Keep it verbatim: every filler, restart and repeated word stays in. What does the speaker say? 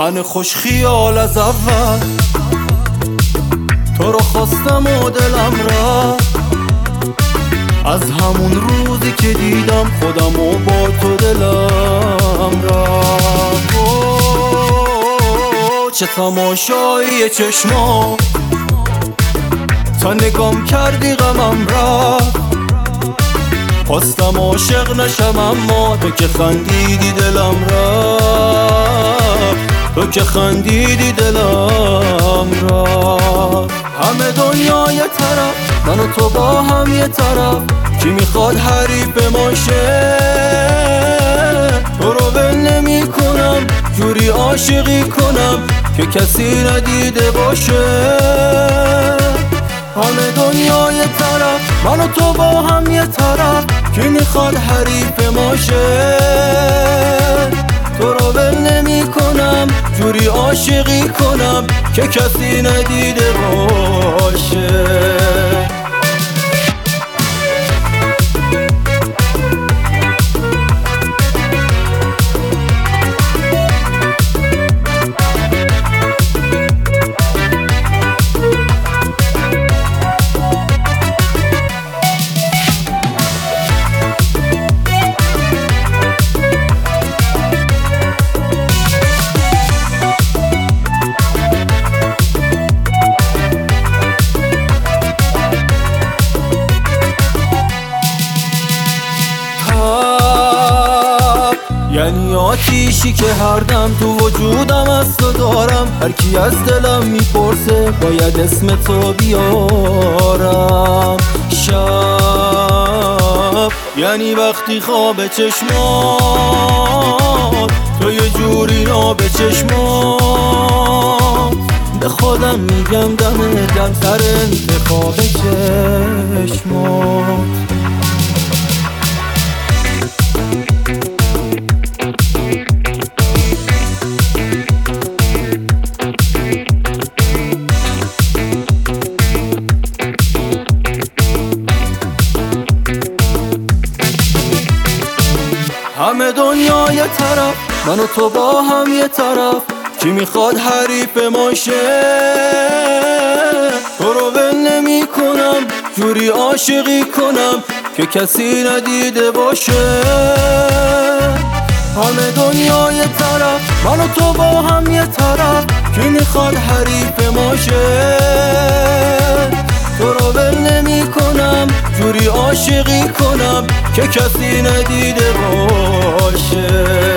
من خوش خیال از اول تو رو خواستم و دلم رفت. از همون روزی که دیدم خودم و با تو دلم رفت. چه تماشایی چشما تا نگام کردی غمم رفت. خواستم عاشق نشم اما تو که خندیدی دلم رفت. تو که خندیدی دلم رفت. همه دنیا یه طرف من و تو با هم یه طرف، کی میخواد حریف ما شه؟ تو رو ول نمی کنم جوری عاشقی کنم که کسی ندیده باشه. همه دنیا یه طرف من و تو با هم یه طرف، کی میخواد حریف ما شه؟ تو رو ول نمی کنم جوری عاشقی کنم که کسی ندیده باشه. یعنی آتیشی که هر دم تو وجودم از تو دارم، هر کی از دلم میپرسه باید اسم تو بیارم. شب یعنی وقتی خواب چشمات تو یه جوری ناب چشمات، به خودم میگم دم دم سر انتخاب چشمات. همه دنیا یه طرف من و تو با هم یه طرف، کی میخواد حریف ما شه؟ تو رو ول نمی کنم جوری عاشقی کنم که کسی ندیده باشه. همه دنیا یه طرف من و تو با هم یه طرف، کی میخواد حریف ما شه؟ تو رو ول نمی کنم جوری عاشقی کنم که کسی ندیده باشه.